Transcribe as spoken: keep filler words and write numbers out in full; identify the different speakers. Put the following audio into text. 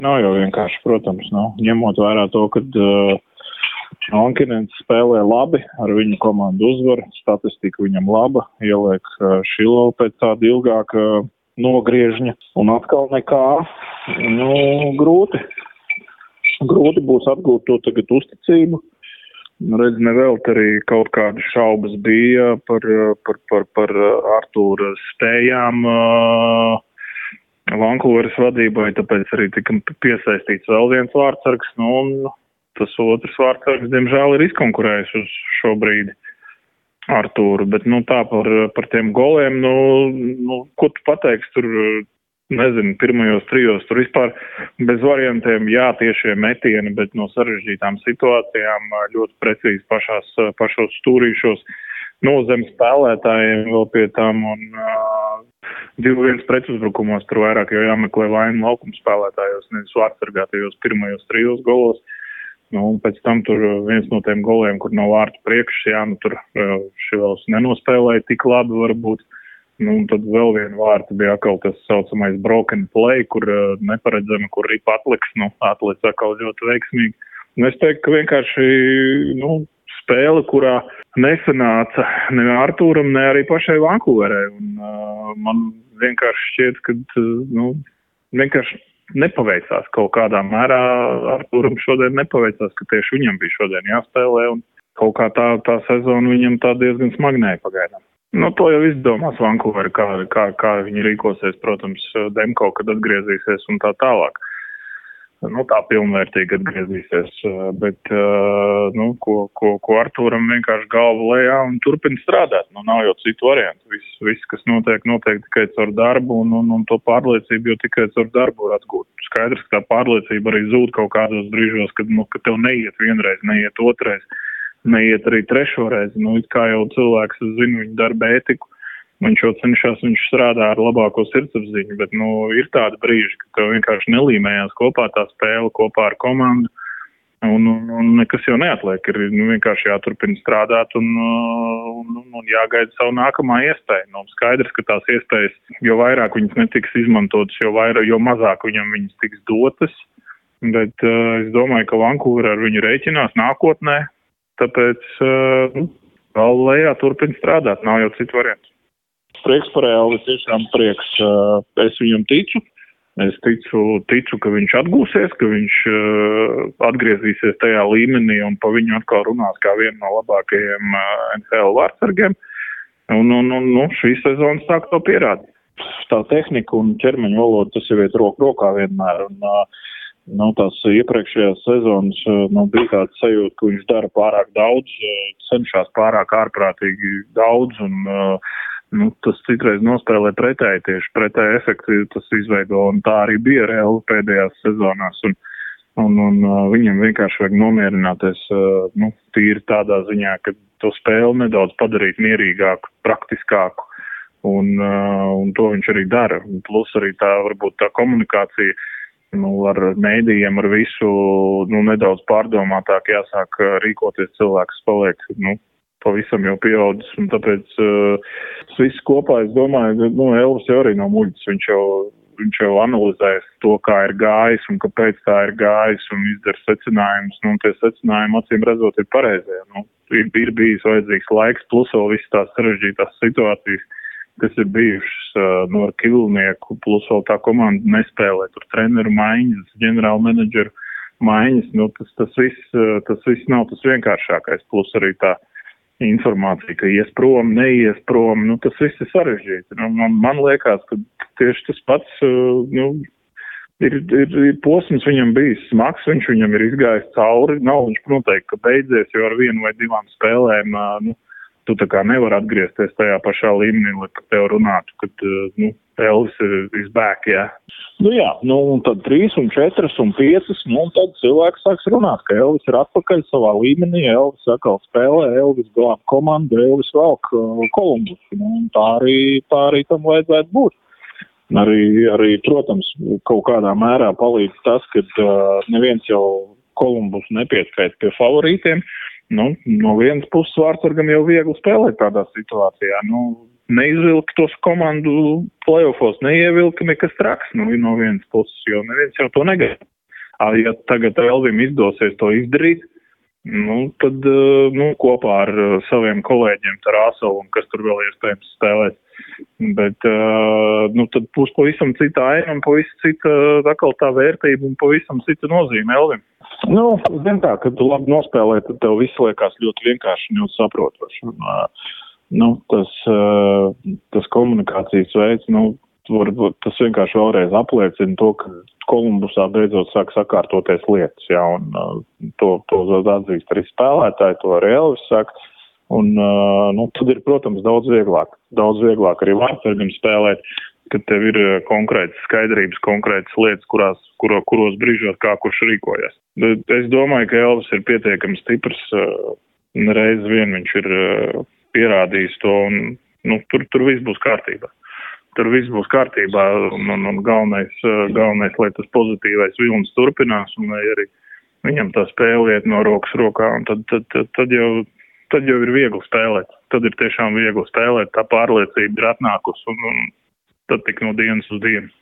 Speaker 1: Nav jau vienkārši, protams, nu, ņemot vērā to, kad uh, Ankinens spēlē labi, ar viņu komandu uzvar, statistika viņam laba, ieliek uh, Šilovu pēc tāda ilgāka uh, nogriežņa, un atkal nekā, nu, grūti. Grūti būs atgūt to tagad uzticību. Redz, nevēlt arī kaut kādas šaubas bija par, par, par, par Artūra spējām uh, Vankūveras vadībai, tāpēc arī tika piesaistīts vēl viens vārtsargs, nu, un tas otrs vārtsargs, diemžēl, ir izkonkurējis uz šo brīdi Artūru, bet, nu, tā par, par tiem goliem, nu, nu, ko tu pateiksi tur, nezinu, pirmajos trijos, tur vispār bez variantiem, jā, tiešie metieni, bet no sarežģītām situācijām ļoti precīzi pašās, pašos stūrīšos, no zem spēlētājiem vēl pie tam, un uh, divu viens pretuzbrukumos tur vairāk jau jāmeklē vainu laukuma spēlētājos, nevis vārtsargātajos pirmajos trijos golos. Nu, un pēc tam tur viens no tiem goliem, kur nav vārtu priekš, jā, nu tur uh, Šivels nenospēlēja tik labi varbūt. Nu, un tad vēl viena vārta bija atkal tas saucamais broken play, kur uh, neparedzami, kur ripa atliks, nu, atliks atkal ļoti veiksmīgi. Un es teiktu, ka vienkārši, nu, spēle, kurā nesanāca ne Artūram, ne arī pašai Vankūverai. Un uh, man vienkārši šķiet, ka, uh, nu, vienkārši nepaveicās kaut kādā mērā. Artūram šodien nepaveicās, ka tieši viņam bija šodien jāspēlē, un kaut kā tā, tā sezona viņam tā diezgan smagnēja pagaidām. Nu, to jau izdomās Vankūveri, kā, kā, kā viņi rīkosies, protams, Demko, kad atgriezīsies un tā tālāk. Nu, tā pilnvērtīgi atgriezīsies, bet, nu, ko, ko, ko Artūram vienkārši galva lejā un turpina strādāt. Nu, nav jau citu variantu. Viss, viss, kas notiek, notiek tikai caur darbu un, un, un to pārliecību jau tikai caur darbu var atgūt. Skaidrs, ka tā pārliecība arī zūd kaut kādos brīžos, kad, nu, kad tev neiet vienreiz, neiet otrais. Neiet arī trešo reizi, nu, it kā jau cilvēks, es zinu viņu darba ētiku, viņš jau cenšas, viņš strādā ar labāko sirdsapziņu, bet, nu, ir tāda brīži, ka tev vienkārši nelīmējās kopā tā spēle, kopā ar komandu, un, un, un nekas jau neatliek, ir nu, vienkārši jāturpina strādāt un, un, un jāgaida savu nākamā iespēju. Nu, skaidrs, ka tās iespējas, jo vairāk viņas netiks izmantotas, jo, vairāk, jo mazāk viņam viņas tiks dotas, bet uh, es domāju, ka Vankūvera ar viņu rēķinās nākotnē. Tāpēc uh, vēl lejā turpina strādāt, nav jau citu variantu. Prieks par Elvi, tiešām prieks. Uh, es viņam ticu. Es ticu, ticu, ka viņš atgūsies, ka viņš uh, atgriezīsies tajā līmenī un pa viņu atkal runās kā vienu no labākajiem uh, N H L vārtsargiem. Un, un, un nu, šī sezona sāk to pierādīt. Tā tehnika un ķermeņa valoda, tas jau iet roku rokā vienmēr. Un, uh, Nu, tās iepriekšējās sezonas nu, bija tāds sajūta, ka viņš dara pārāk daudz, cenšas pārāk ārprātīgi daudz, un nu, tas citreiz nospēlē pretēji, tieši pretēji efekti tas izveido, un tā arī bija reāli pēdējās sezonās, un, un, un viņam vienkārši vajag nomierināties, nu, tīri tādā ziņā, ka to spēli nedaudz padarīt mierīgāku, praktiskāku, un, un to viņš arī dara. Plus arī tā, varbūt tā komunikācija, nu, ar mēdījiem, ar visu, nu, nedaudz pārdomātāk jāsāk rīkoties, cilvēks paliek, nu, pavisam jau pieaudzis, un tāpēc uh, viss kopā, es domāju, nu, Elvis jau arī nav muļķis, viņš jau, viņš jau analizēs to, kā ir gājis, un kāpēc tā ir gājis, un izdara secinājumus, nu, un tie secinājumi, acīm redzot, ir pareizie, nu, ir, ir bijis vajadzīgs laiks, plus vēl visas tās sarežģītās situācijas, kas ir bijušas uh, no ar Kilnieku, plus vēl tā komanda nespēlē, tur treneru maiņas, ģenerāla menedžeru maiņas, nu, tas, tas, viss, uh, tas viss nav tas vienkāršākais, plus arī tā informācija, ka ies prom, neies prom, nu, tas viss ir sarežģīti. Nu, man, man liekas, ka tieši tas pats, uh, nu, ir, ir, ir posms viņam bijis smags, viņš viņam ir izgājis cauri, nav viņš noteikti, ka beidzies, jo ar vienu vai divām spēlēm, uh, nu, tu tā kā nevar atgriezties tajā pašā līmenī, lai tev runātu, kad, nu, Elvis ir back, jā. Nu jā, nu, un tad trīs un četras un piecas, nu, un tad cilvēks sāks runāt, ka Elvis ir atpakaļ savā līmenī, Elvis atkal spēlē, Elvis glāb komandu, Elvis velk uh, Kolumbus, nu, un tā arī, tā arī tam vajadzētu būt. Arī, arī, protams, kaut kādā mērā palīdz tas, kad uh, neviens jau Kolumbus nepieskait pie favorītiem. Nu, no vienas puses vārtsargam jau viegli spēlēt tādā situācijā. Nu, neizvilka tos komandu playoffos, neievilka nekas traks, nu, no vienas puses, jo neviens jau to negaida. Ja tagad Elvim izdosies to izdarīt, nu, tad, nu, kopā ar saviem kolēģiem Tarāsovu un kas tur vēl iespējams spēlēt. Bet, nu, tad būs pavisam cita aina un pavisam cita atkal tā vērtība un pavisam cita nozīme Elvim. Nu, zin tā, kad tu labi nospēlē, tad tev viss liekas ļoti vienkārši un ļoti saprotoši. Nu, tas, tas komunikācijas veids, nu, varbūt tas vienkārši vēlreiz apliecina to, ka Kolumbusā beidzot sāk sakārtoties lietas, jā, un to, to atzīst arī spēlētāji, to arī Elvis saka, un, nu, tad ir, protams, daudz vieglāk, daudz vieglāk arī vārdsargam spēlēt, kad tev ir konkrētas skaidrības, konkrētas lietas, kurās, kuro, kuros brīžos kā kurš rīkojas. Bet es domāju, ka Elvis ir pietiekami stiprs, reiz vien viņš ir pierādījis to, un, nu, tur, tur viss būs kārtībā. Tur viss būs kārtībā, un, un, un galvenais, galvenais, lai tas pozitīvais vilnis turpinās, un lai arī viņam tā spēle iet no rokas rokā, un tad, tad, tad, tad, jau, tad jau ir viegli spēlēt. Tad ir tiešām viegli spēlēt, tā pārliecība ir atnākus, un, un tad tik no dienas uz dienu.